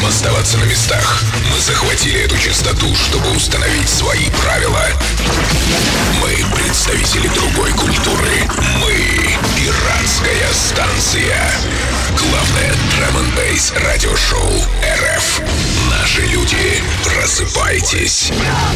можем оставаться на местах. Мы захватили эту частоту, чтобы установить свои правила. Мы представители другой культуры. Мы пиратская станция. Главное драм-н-бейс радиошоу РФ. Наши люди, просыпайтесь.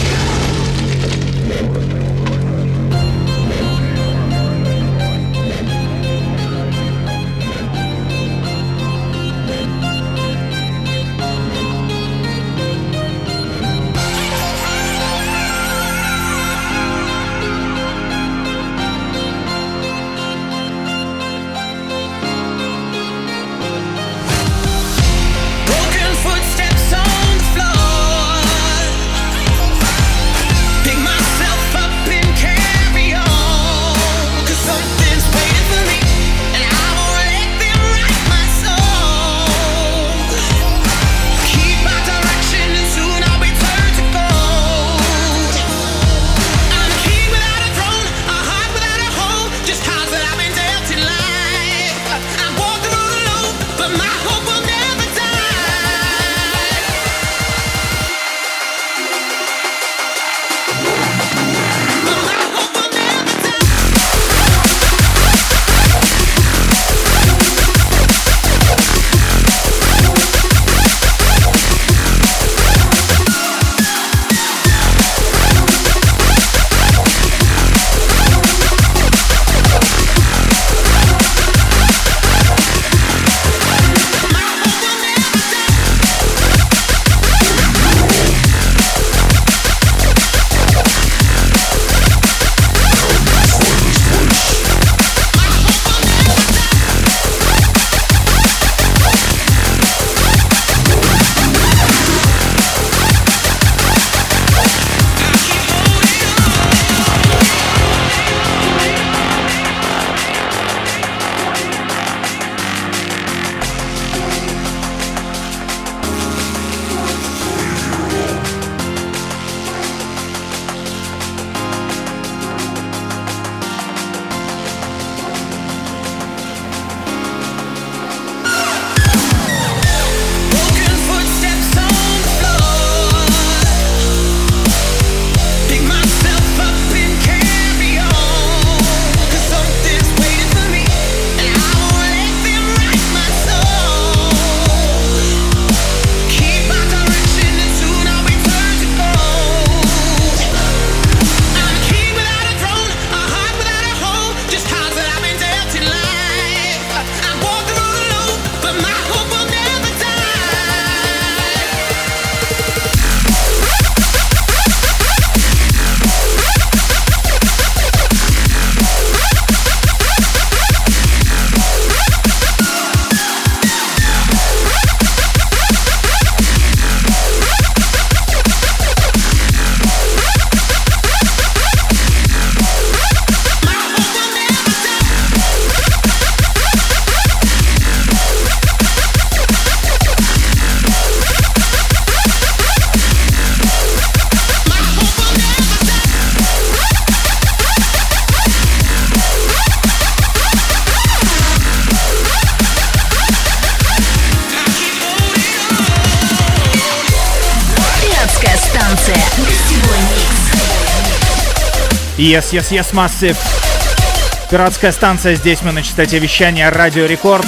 Yes, Massive. Пиратская станция, здесь мы на частоте вещания Радио Рекорд.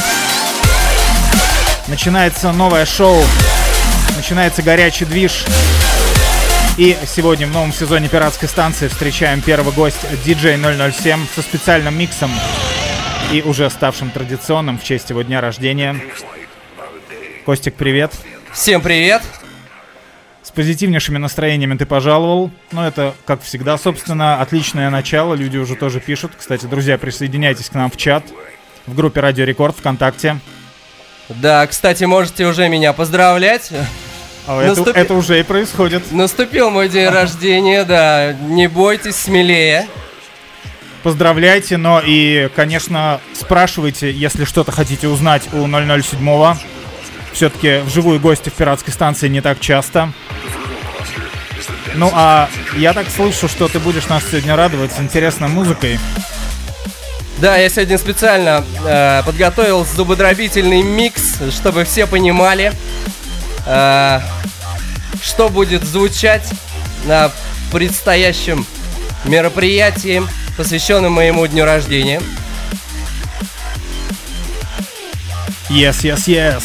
Начинается новое шоу, начинается горячий движ. И сегодня в новом сезоне Пиратской станции встречаем первый гость DJ 007 со специальным миксом и уже ставшим традиционным в честь его дня рождения. Костик, привет. Всем привет. С позитивнейшими настроениями ты пожаловал. Но это, как всегда, собственно, отличное начало. Люди уже тоже пишут. Кстати, друзья, присоединяйтесь к нам в чат в группе Радио Рекорд ВКонтакте. Да, кстати, можете уже меня поздравлять. Это уже и происходит. Наступил мой день рождения, да. Не бойтесь, смелее. Поздравляйте, но и, конечно, спрашивайте, если что-то хотите узнать у 007-го. Все-таки вживую гости в пиратской станции не так часто. Ну а я так слышу, что ты будешь нас сегодня радовать интересной музыкой. Да, я сегодня специально подготовил зубодробительный микс, чтобы все понимали. что будет звучать на предстоящем мероприятии, посвященном моему дню рождения. Yes, yes, yes.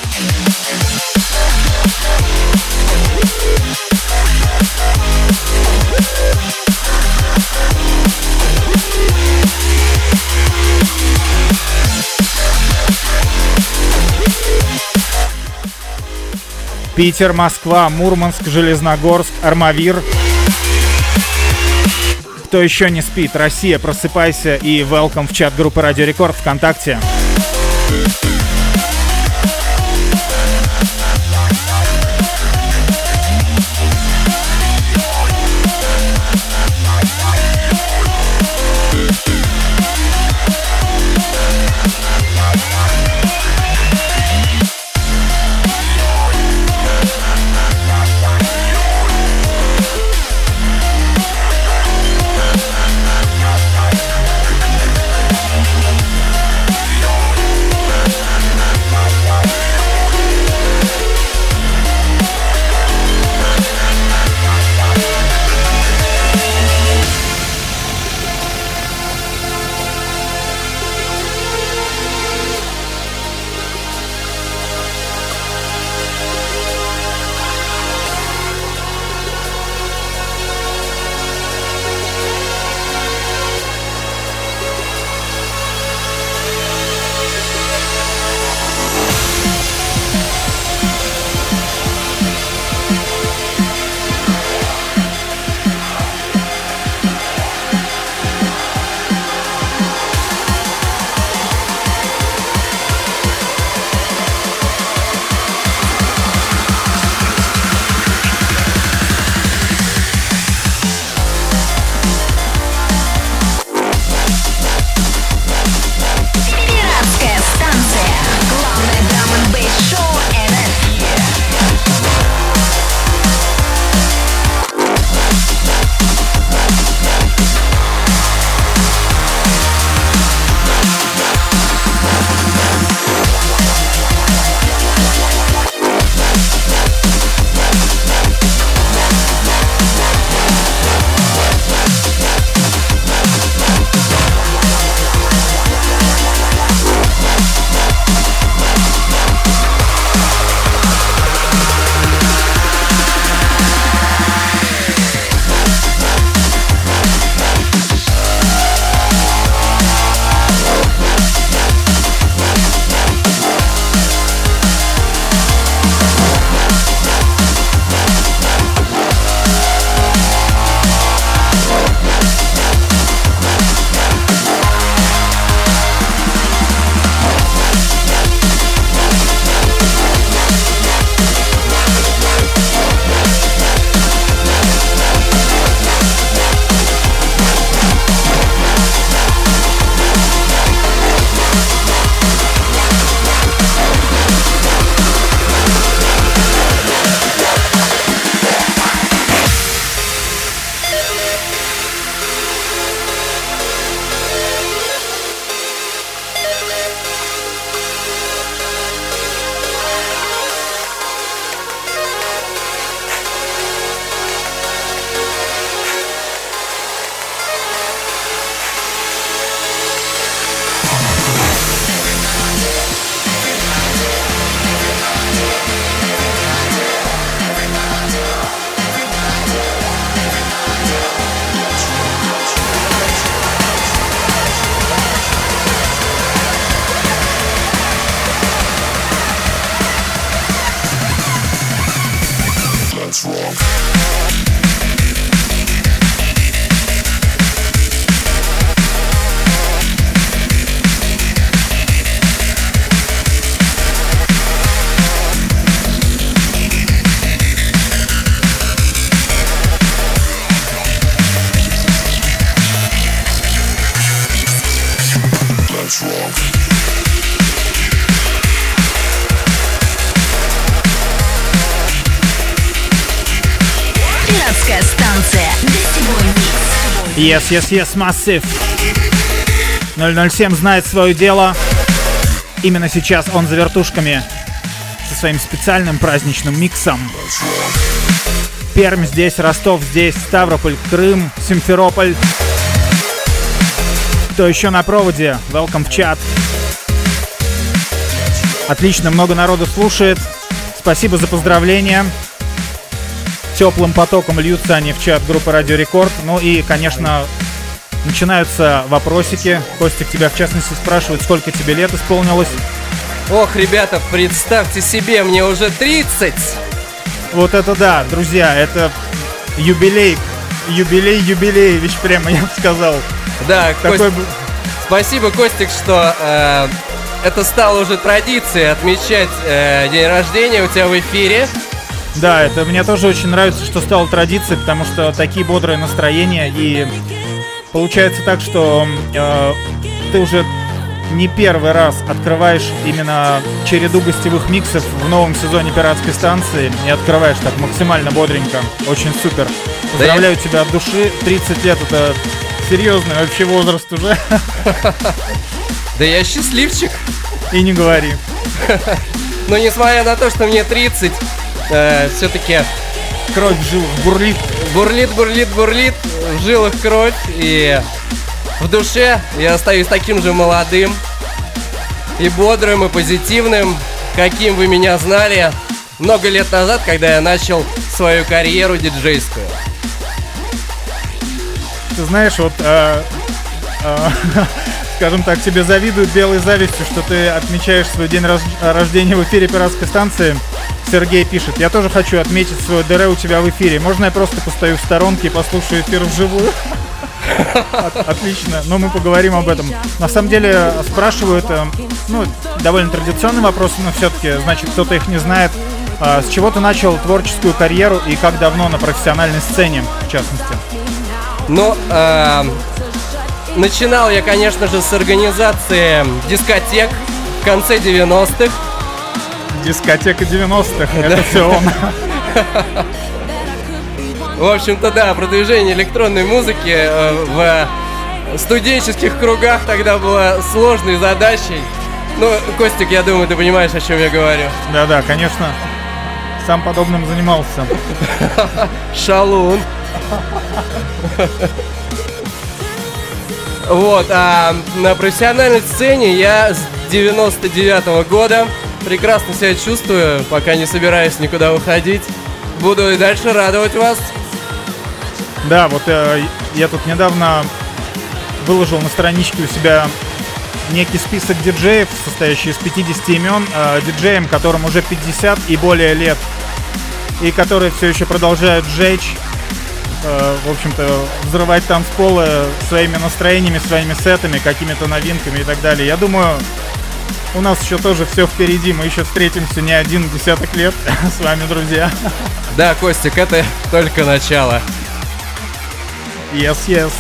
Питер, Москва, Мурманск, Железногорск, Армавир. Кто еще не спит? Россия, просыпайся и welcome в чат группы Радио Рекорд ВКонтакте. Пиратская станция. Гостевой микс. Yes, yes, yes, Massive. 007 знает свое дело. Именно сейчас он за вертушками. со своим специальным праздничным миксом. Пермь здесь, Ростов здесь, Ставрополь, Крым, Симферополь. Кто еще на проводе? Welcome в чат. Отлично, много народу слушает. Спасибо за поздравления. Теплым потоком льются они в чат группы Радио Рекорд. Ну и, конечно, начинаются вопросики. Костик, тебя в частности спрашивает, сколько тебе лет исполнилось. Ох, ребята, представьте себе, мне уже 30. Вот это да, друзья, это юбилей, ведь прямо я бы сказал. Да, такой... Спасибо, Костик, что это стало уже традицией отмечать день рождения у тебя в эфире. Да, это мне тоже очень нравится, что стало традицией, потому что такие бодрые настроения, и получается так, что ты уже не первый раз открываешь именно череду гостевых миксов в новом сезоне пиратской станции и открываешь так максимально бодренько. Очень супер. Поздравляю тебя от души. 30 лет — это серьезный вообще возраст уже. Да я счастливчик. И не говори. Но несмотря на то, что мне 30, все-таки кровь в жилах бурлит. Бурлит, в жилах кровь, и в душе я остаюсь таким же молодым и бодрым, и позитивным, каким вы меня знали много лет назад, когда я начал свою карьеру диджейскую. Ты знаешь, вот, скажем так, тебе завидуют белой завистью, что ты отмечаешь свой день рождения в эфире пиратской станции. Сергей пишет: я тоже хочу отметить свое ДР у тебя в эфире. Можно я просто постою в сторонке и послушаю эфир вживую? Отлично, но мы поговорим об этом. На самом деле спрашивают, довольно традиционный вопрос, но все-таки, значит, кто-то их не знает. С чего ты начал творческую карьеру и как давно на профессиональной сцене, в частности? Ну, начинал я, конечно же, с организации дискотек в конце 90-х. Дискотека 90-х, это все он. В общем-то, да, продвижение электронной музыки в студенческих кругах тогда было сложной задачей. Ну, Костик, я думаю, ты понимаешь, о чем я говорю. Да, конечно. Сам подобным занимался. Шалун. Вот, а на профессиональной сцене я с 99-го года прекрасно себя чувствую, пока не собираюсь никуда уходить. Буду и дальше радовать вас. Да, вот я тут недавно выложил на страничке у себя некий список диджеев, состоящий из 50 имен, диджеям, которым уже 50 и более лет, и которые все еще продолжают жечь, в общем-то, взрывать танцполы своими настроениями, своими сетами, какими-то новинками и так далее. Я думаю, у нас еще тоже все впереди, мы еще встретимся не один десяток лет с вами, друзья. Да, Костик, это только начало. Yes.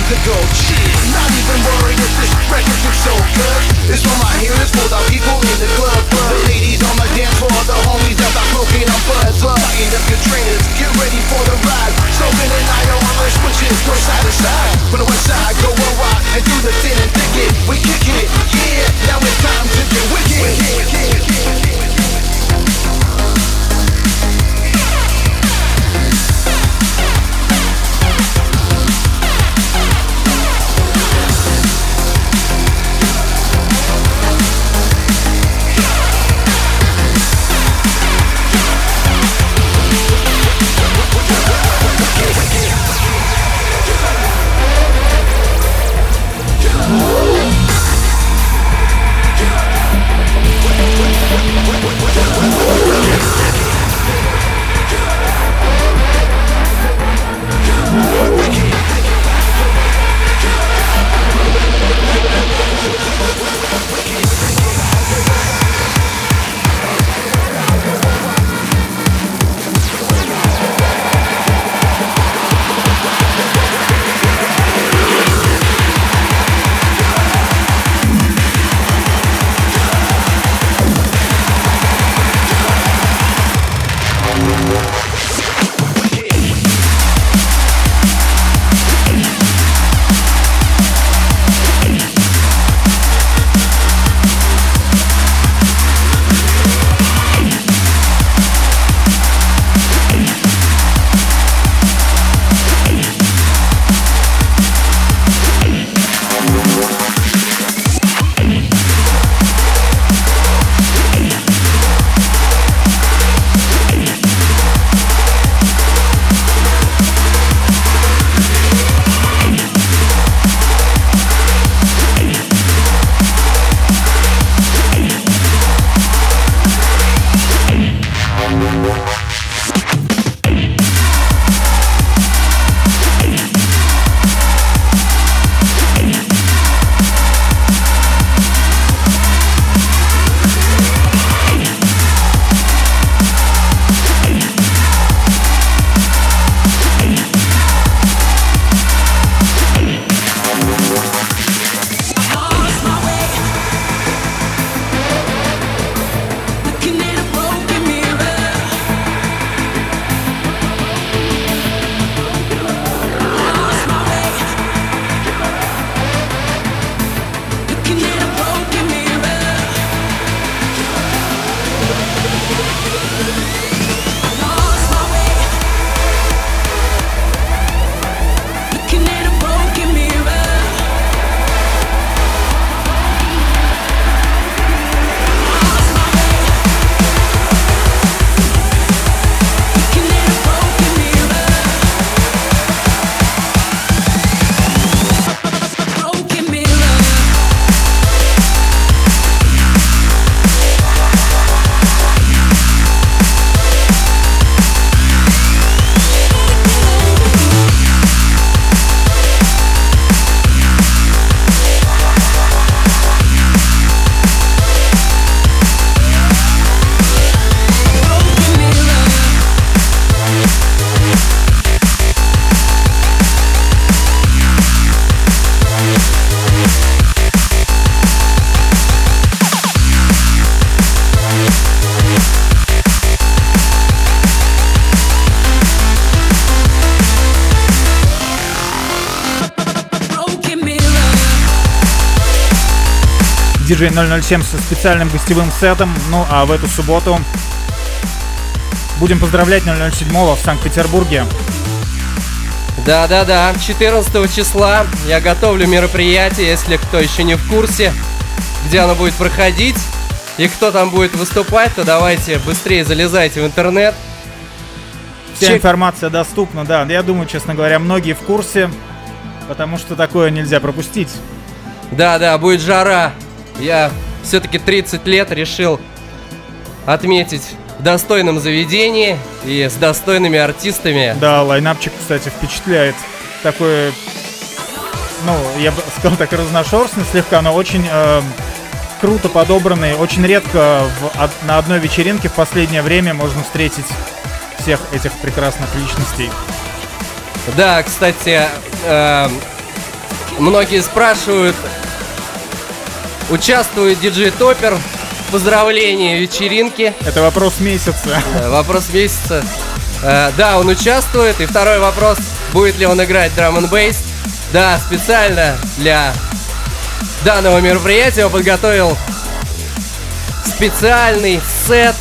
to go. Not even worried if this record looks so good. This one right here is for the people in the club. The ladies on the dance floor, the homies that got smoking on buds. Tighten up your trainers, get ready for the ride. Soaking and I on the switches, go side to side. From the west side, go a rock, and through the thin and thicket, we kick it, yeah. Now it's time to get wicked. диджей 007 со специальным гостевым сетом. Ну а в эту субботу будем поздравлять 007 в Санкт-Петербурге. Да-да-да, 14 числа я готовлю мероприятие, если кто еще не в курсе, где оно будет проходить и кто там будет выступать, то давайте быстрее залезайте в интернет. Вся информация доступна, да. Я думаю, честно говоря, многие в курсе, потому что такое нельзя пропустить. Да-да, будет жара. Я все-таки 30 лет решил отметить в достойном заведении и с достойными артистами. Да, лайнапчик, кстати, впечатляет. Такой, ну, я бы сказал, так разношерстный слегка, но очень круто подобранный. Очень редко на одной вечеринке в последнее время можно встретить всех этих прекрасных личностей. Да, кстати, Многие спрашивают, участвует диджей Топпер в поздравлении вечеринки. Это вопрос месяца. Вопрос месяца. Да, он участвует. И второй вопрос, будет ли он играть драм-н-бейс. Да, специально для данного мероприятия он подготовил специальный сет.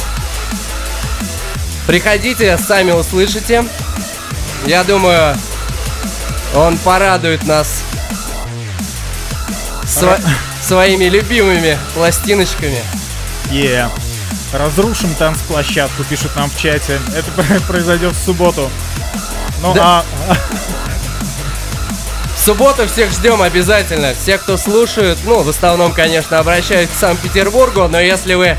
Приходите, сами услышите. Я думаю, он порадует нас своими любимыми пластиночками. Разрушим танцплощадку, пишут нам в чате. Это произойдет в субботу. Ну да. В субботу всех ждем обязательно. Все, кто слушают, в основном, конечно, обращаюсь к Санкт-Петербургу, но если вы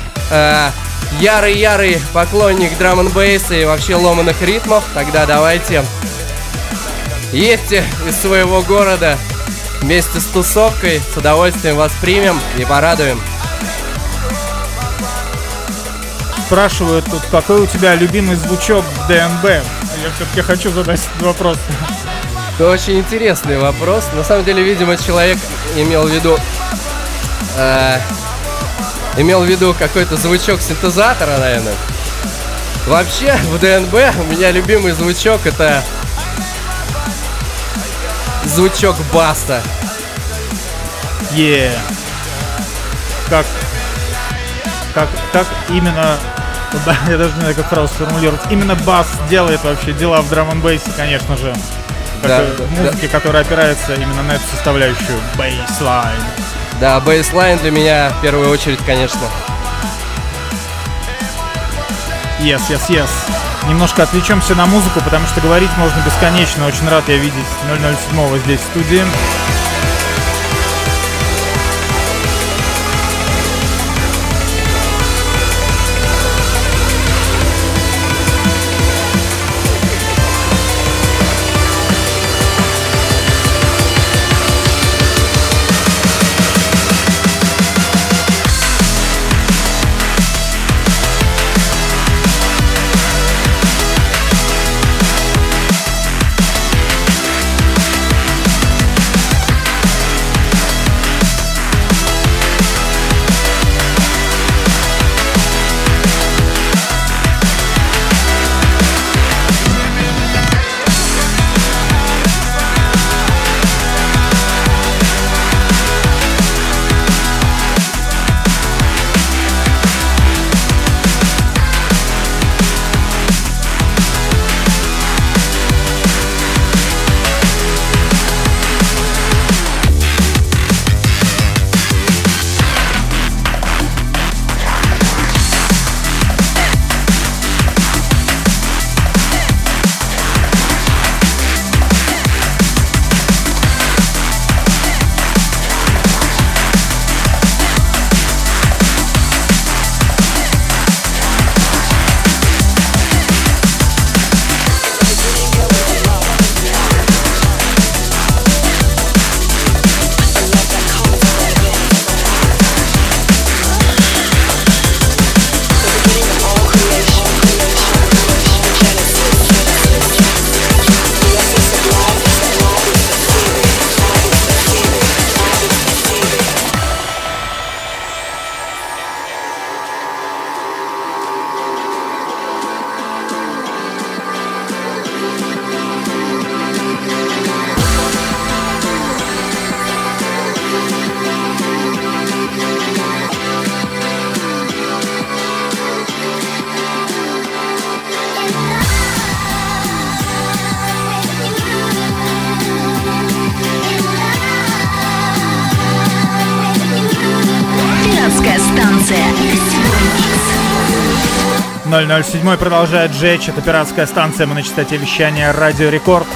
ярый поклонник драм-н-бейса и вообще ломаных ритмов, тогда давайте едьте из своего города вместе с тусовкой, с удовольствием вас примем и порадуем. Спрашивают тут, какой у тебя любимый звучок в ДНБ? Я все-таки хочу задать этот вопрос. Это очень интересный вопрос. На самом деле, видимо, человек имел в виду какой-то звучок синтезатора, наверное. Вообще, в ДНБ у меня любимый звучок — это звучок баса. Как именно... Да, я даже не знаю, как фразу сформулировать. Именно бас делает вообще дела в драм-н-бейсе, конечно же. В музыке, которая опирается именно на эту составляющую. Бейслайн. Да, бейслайн для меня в первую очередь, конечно. Yes. Немножко отвлечемся на музыку, потому что говорить можно бесконечно. Очень рад я видеть 007 здесь в студии. станция. 007 продолжает жечь. Это пиратская станция. Мы на частоте вещания Радио Рекорд.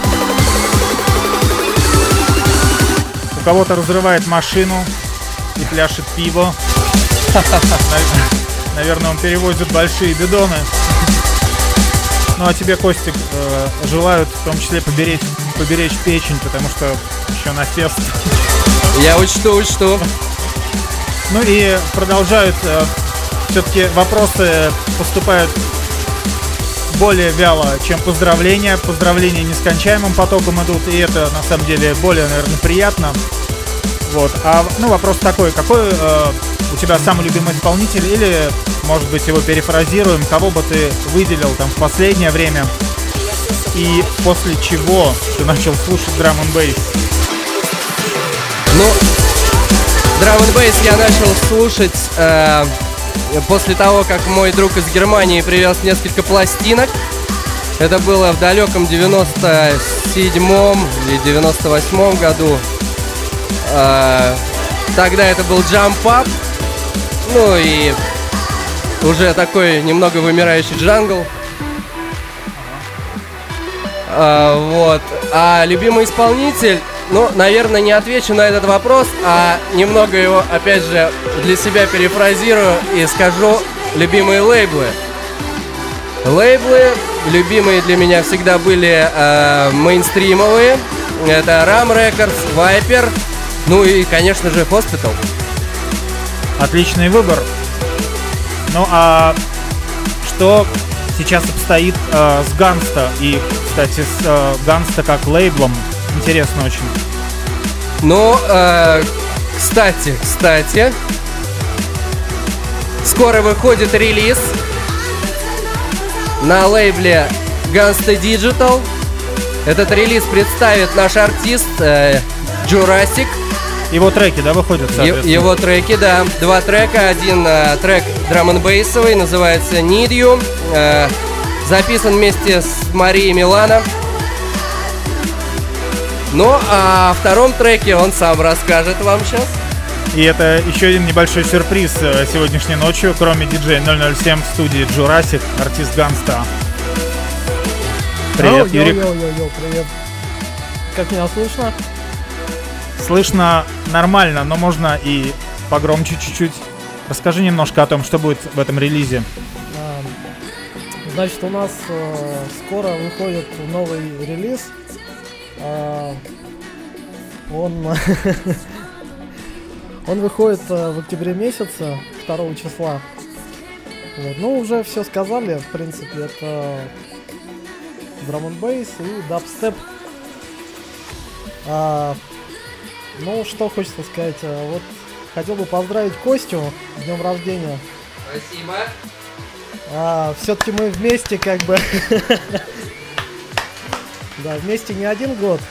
У кого-то разрывает машину и пляшет пиво. Наверное, он перевозит большие бидоны. Ну а тебе, Костик, желают в том числе поберечь печень, потому что еще насест. Я учту. Ну и продолжают, все-таки вопросы поступают более вяло, чем поздравления. Поздравления нескончаемым потоком идут, и это на самом деле более, наверное, приятно. Вот. Вопрос такой, какой у тебя самый любимый исполнитель, или, может быть, его перефразируем, кого бы ты выделил там в последнее время, и после чего ты начал слушать драм-н-бейс? Ну, драм-н-бейс я начал слушать после того, как мой друг из Германии привез несколько пластинок. Это было в далеком 97-м или 98-м году. Тогда это был Jump Up. Ну и уже такой немного вымирающий джангл. Вот. А любимый исполнитель, ну, наверное, не отвечу на этот вопрос, а немного его, опять же, для себя перефразирую и скажу любимые лейблы. Лейблы любимые для меня всегда были мейнстримовые. Это Ram Records, Viper, ну и, конечно же, Hospital. Отличный выбор. Ну а что сейчас обстоит с Ганста? И, кстати, с Ганста как лейблом. Интересно очень. Ну, кстати, скоро выходит релиз на лейбле Gunsta Digital. Этот релиз представит наш артист Jurassic. Его треки, да, выходят, соответственно? Его треки, да. 2 трека. Один трек драм-н-бейсовый, называется Need You. Записан вместе с Марией Милано. Ну, а о втором треке он сам расскажет вам сейчас. И это еще один небольшой сюрприз сегодняшней ночью. Кроме диджея 007 в студии Jurassic, артист Ганста. Привет, Юрик. Йо-йо-йо, привет. Как меня слышно? Слышно нормально, но можно и погромче чуть-чуть. Расскажи немножко о том, что будет в этом релизе. Значит, у нас скоро выходит новый релиз. Он выходит в октябре месяце, 2 числа. Вот. Ну, уже все сказали, в принципе, это драм-н-бейс и дабстеп. Ну, что хочется сказать, вот хотел бы поздравить Костю с днем рождения. Спасибо. Все-таки мы вместе как бы... Да, вместе не 1 год.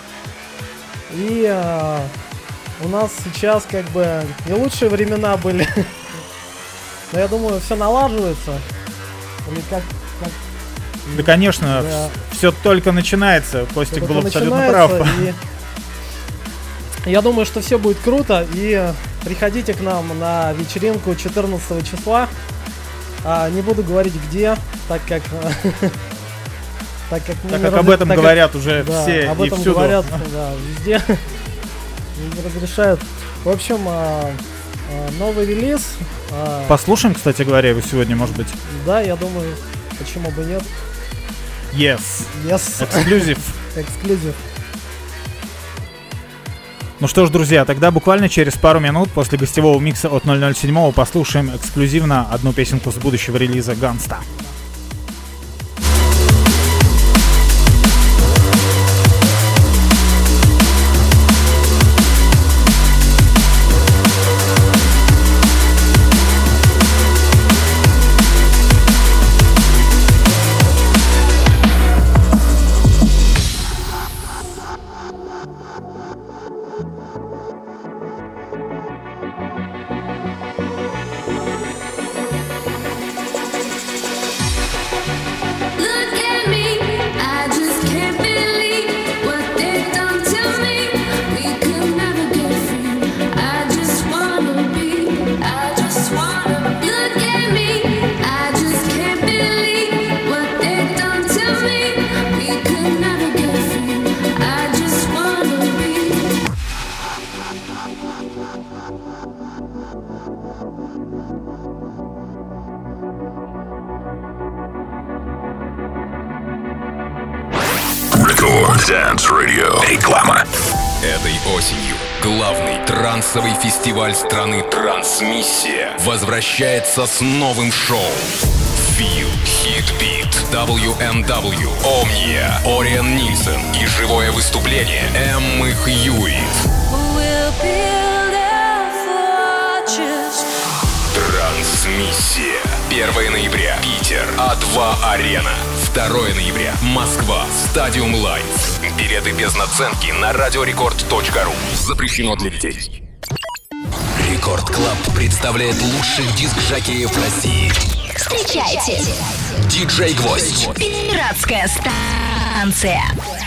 И у нас сейчас как бы не лучшие времена были. Но я думаю, все налаживается. Или как... Да, конечно, да. Все только начинается. Костик был абсолютно прав. И я думаю, что все будет круто. И приходите к нам на вечеринку 14 числа. Не буду говорить где, так как об этом говорят уже все об и этом всюду. Говорят, да, везде. Не разрешают. В общем, новый релиз. Послушаем, кстати говоря, его сегодня, может быть. Да, я думаю, почему бы нет. Yes. Эксклюзив. Эксклюзив. Ну что ж, друзья, тогда буквально через пару минут после гостевого микса от 007 послушаем эксклюзивно одну песенку с будущего релиза Ганста. Dance Radio. Реклама. Этой осенью главный трансовый фестиваль страны «Трансмиссия» возвращается с новым шоу View, Hitbeat, WMW, Omnia, Ориан Нильсон и живое выступление Эммы Хьюитт. Трансмиссия. 1 ноября. Питер. А2 Арена. 2 ноября. Москва. Стадиум Лайнс. Билеты без наценки на radiorecord.ru. Запрещено для детей. Рекорд Клаб представляет лучших диск-жокеев России. Встречайте. Диджей Гвоздь. Пиратская станция.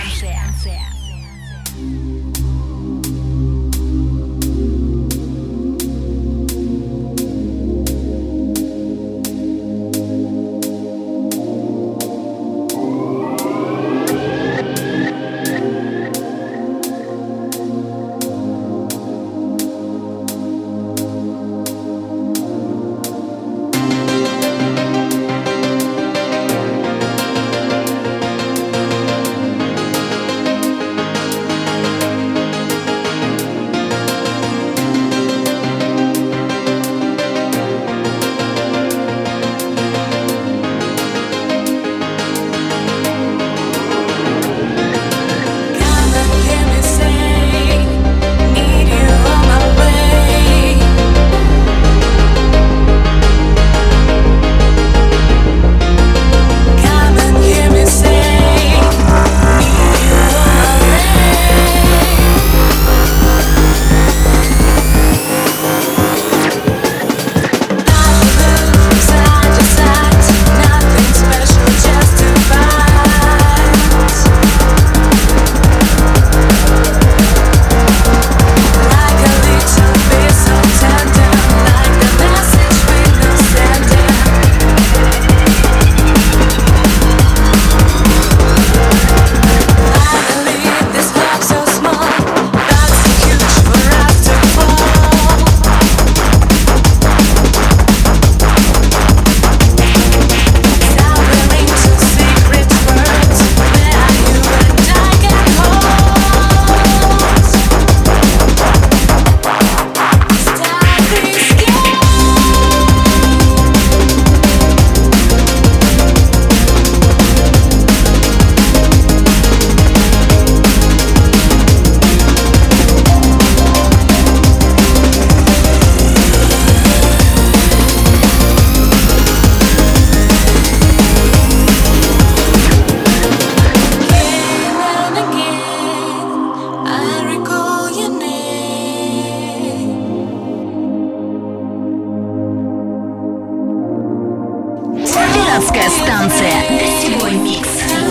Пиратская станция. Гостевой микс.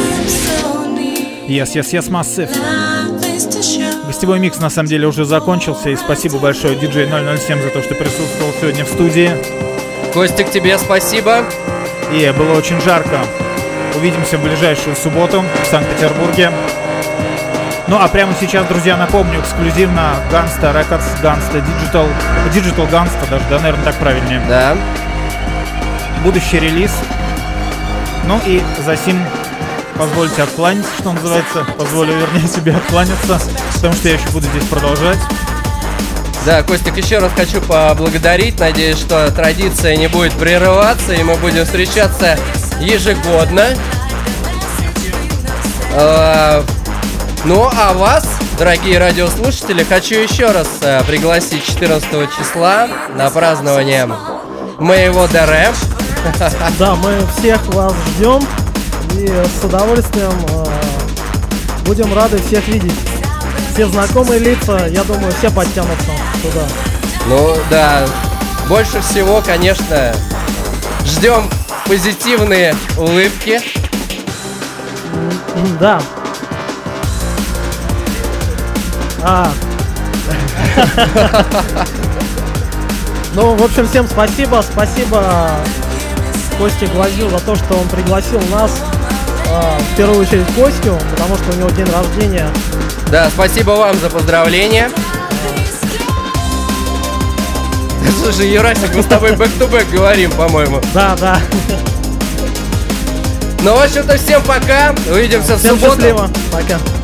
Yes, Massive. Гостевой микс на самом деле уже закончился. И спасибо большое диджей 007 за то, что присутствовал сегодня в студии. Костик, тебе спасибо. И было очень жарко. Увидимся в ближайшую субботу в Санкт-Петербурге. Ну а прямо сейчас, друзья, напомню, эксклюзивно Gunsta Records, Gunsta Digital Gunsta даже, да, наверное, так правильнее. Да. Будущий релиз. Ну и за сим позвольте откланяться, что называется. Позволю, вернее, себе откланяться, потому что я еще буду здесь продолжать. Да, Костик, еще раз хочу поблагодарить. Надеюсь, что традиция не будет прерываться, и мы будем встречаться ежегодно. Ну, а вас, дорогие радиослушатели, хочу еще раз пригласить 14 числа на празднование моего ДР. Да, мы всех вас ждем и с удовольствием будем рады всех видеть. Все знакомые лица, я думаю, все подтянутся туда. Ну да, больше всего, конечно, ждем позитивные улыбки. Да. Ну, в общем, всем спасибо. Спасибо Косте Гвоздю за то, что он пригласил нас. В первую очередь Костю, потому что у него день рождения. Да, спасибо вам за поздравления. Слушай, Юрасик, мы с тобой бэк-ту-бэк говорим, по-моему. Да. Ну, в общем-то, всем пока. Увидимся в всем субботу. Счастливо. Пока.